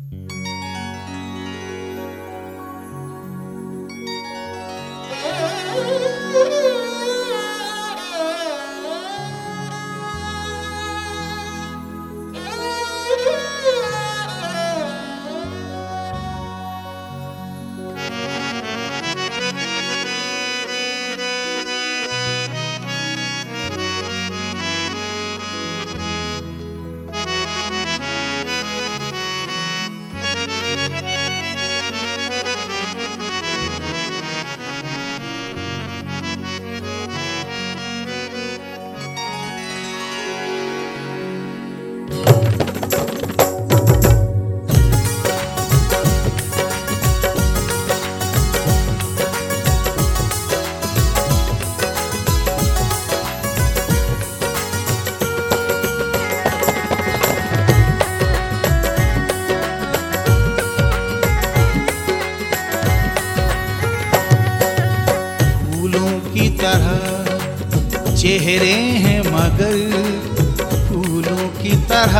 चेहरे हैं मगर फूलों की तरह,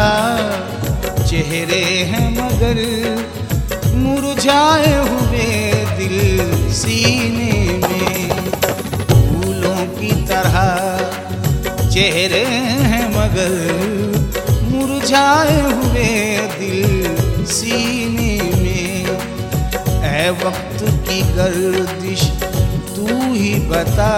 चेहरे हैं मगर मुरझाए हुए दिल सीने में। फूलों की तरह चेहरे हैं मगर मुरझाए हुए दिल सीने में। ऐ वक्त की गर्दिश तू ही बता,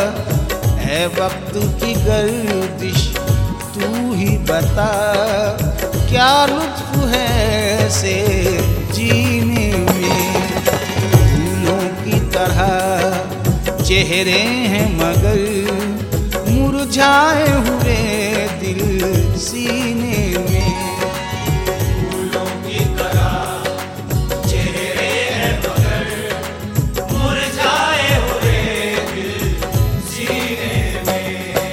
ऐ वक्त की गर्दिश तू ही बता, क्या लुत्फ है ऐसे जीने में। फूलों की तरह चेहरे हैं मगर मुरझाए हुए दिल सीने में। फूलों की तरह चेहरे हैं मगर मुरझाए हुए दिल सीने में।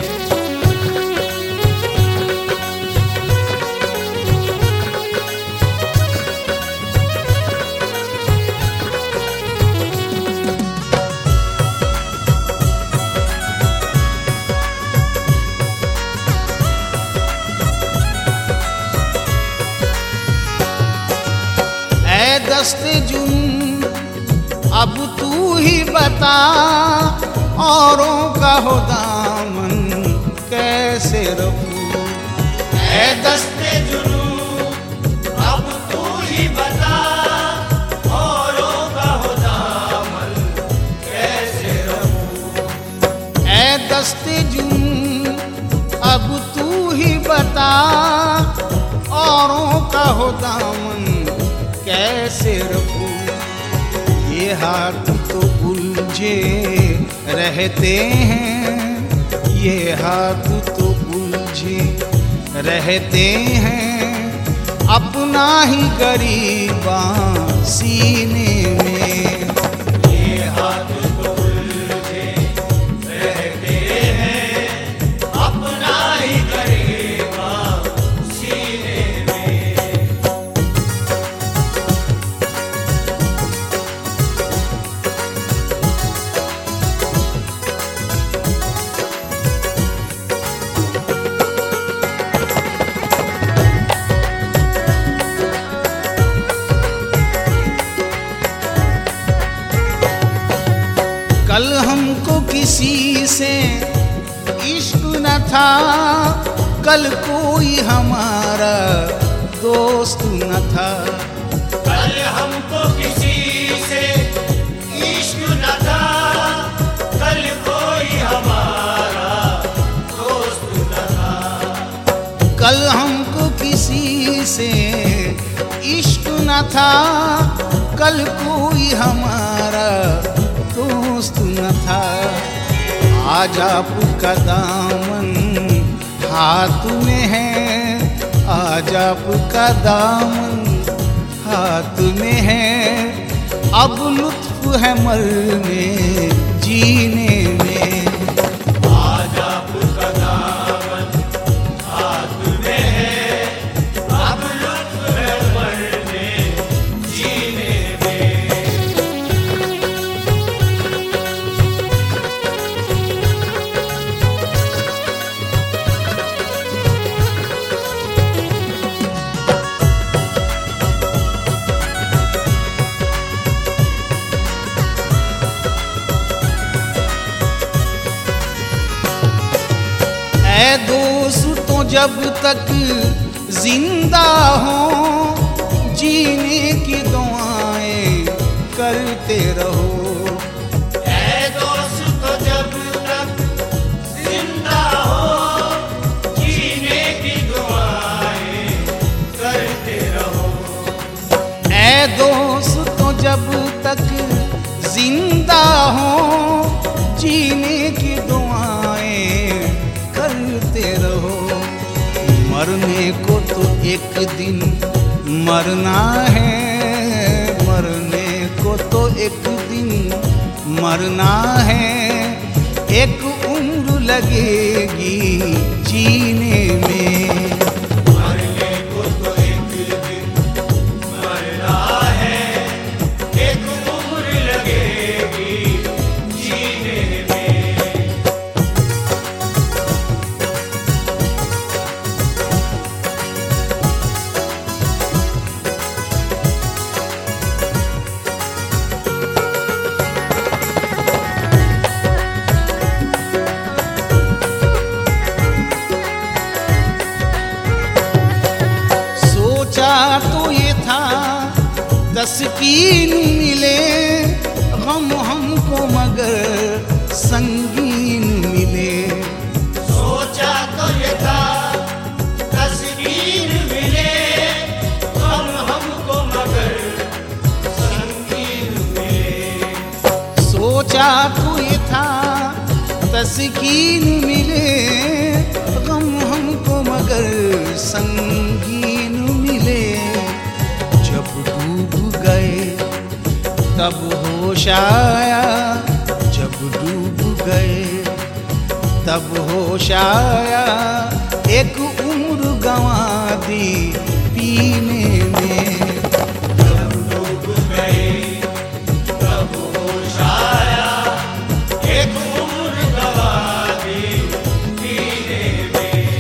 दस्ते जुन अब तू ही बता, औरों का हो दामन कैसे रखूं। ऐ दस्ते जुनू अब तू ही बता, औरों का हो दामन कैसे रखूं। ऐ दस्ते जुन अब तू ही बता, औरों का हो दामन कैसे रखूं। ये हाथ तो उलझे रहते हैं, ये हाथ तो उलझे रहते हैं, अपना ही गरीबा सीने में। ये हाथ तो उलझे रहते हैं, अपना ही गरीबा सीने में। कल हमको किसी से इश्क न था, कल कोई हमारा दोस्त न था। कल हमको किसी से इश्क न था, कल कोई हमारा दोस्त न था। कल हमको किसी से इश्क न था, कल कोई हमारा दोस्त न था। आज आपका दामन हाथ में है, आज आपका दामन हाथ में है, अब लुत्फ है मरने जीने में। आज आपका दामन हाथ में है, अब लुत्फ है मरने जीने में। जब तक जिंदा हो जीने की दुआएं करते रहो। ऐ दोस्त जब तक जिंदा हो जीने की दुआएं करते रहो। ऐ दोस्त जब तक जिंदा हो जीने की दुआएं करते रहो। मरने को तो एक दिन मरना है, मरने को तो एक दिन मरना है। एक उम्र लगेगी जीने में। मरने को तो एक दिन मरना है, एक उम्र लगेगी जीने में। सोचा तो ये था तस्कीन मिले, गम हमको मगर संगीन मिले। सोचा तो ये था तस्कीन मिले, हम हमको मगर संगीन मिले। सोचा तो ये था तस्कीन मिले, गम हमको मगर संगीन मिले। जब डूब गए तब होश आया, जब डूब गए तब होश आया। एक उम्र गंवा दी पीने में। जब डूब गए तब होश आया, एक उम्र गंवा दी पीने में।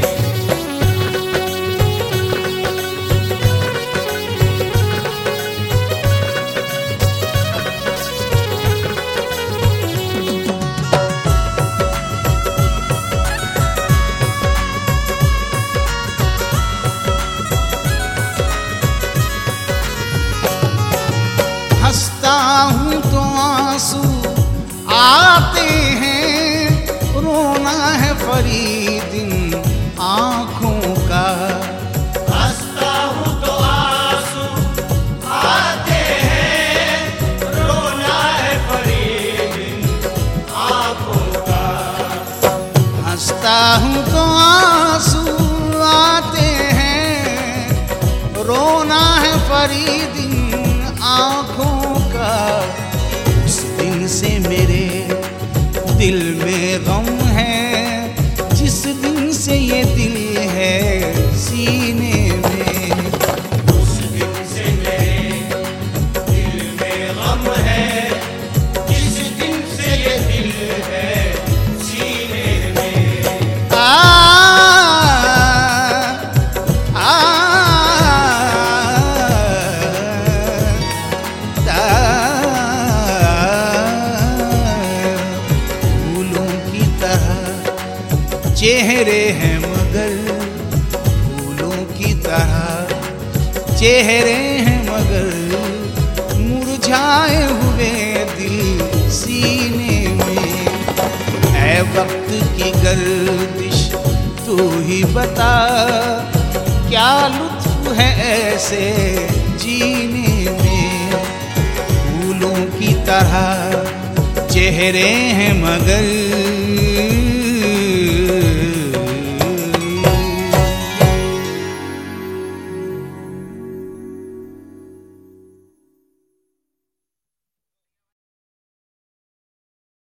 हंसता हूँ तो आंसू आते हैं, रोना है फरीदिन आँखों का। हंसता हूँ तो आंसू आते हैं, रोना है फरीदिन आँखों का। हंसता हूँ तो आंसू आते हैं, रोना है फरीदिन आँखों का। उस दिन से मेरे दिल में गम है, जिस दिन से ये दिल है सीने में। उस दिन से मेरे दिल में गम है, जिस दिन से ये दिल है सीने में। फूलों की तरह चेहरे हैं मगर, फूलों की तरह चेहरे हैं मगर, मुरझाए हुए दिल सीने में। है वक्त की गर्दिश तू ही बता, क्या लुत्फ है ऐसे जीने में। फूलों की तरह चेहरे हैं मगर,